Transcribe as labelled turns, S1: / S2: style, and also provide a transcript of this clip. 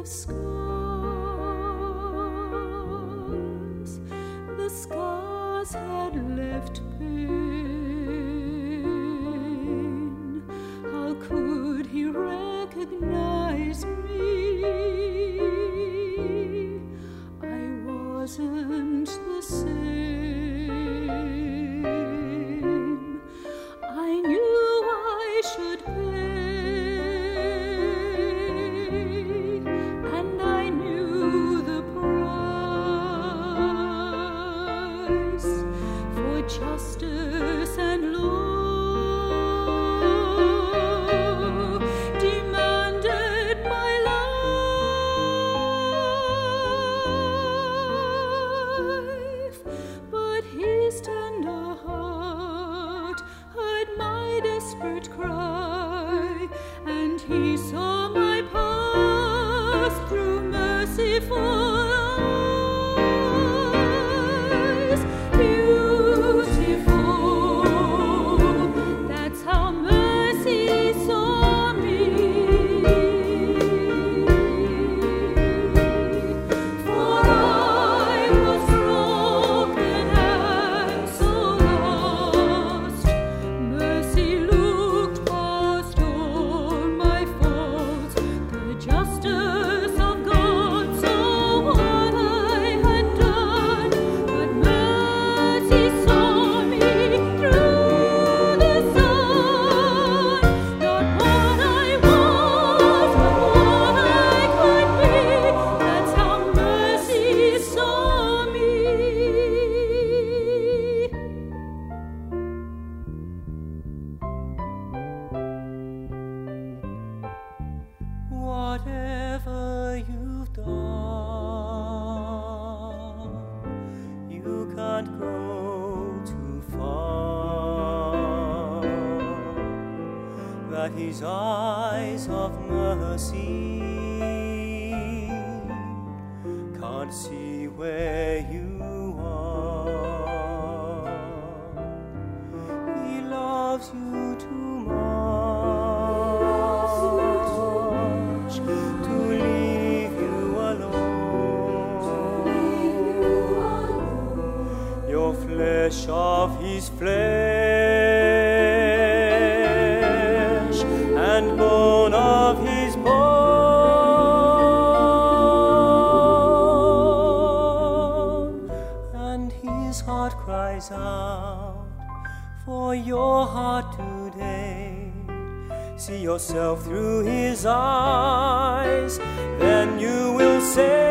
S1: of scars. The scars had left pain. How could he recognize me? I wasn't the same. I knew I should pay, and I knew the price for justice and law demanded my life. But his tender heart heard my desperate cry, and he saw my past through merciful eyes. Beautiful, that's how mercy saw me. For I was broken and so lost. Mercy looked past all my faults, the justice of God saw what I had done. But mercy saw me through the sun, not what I was, but what I could be. That's how mercy saw me. Whatever you've done, you can't go too far. That his eyes of mercy can't see where you are. He loves you too much to leave you alone. Your flesh of his flesh and bone of his bone, and his heart cries out for your heart today. See yourself through his eyes, then you will say,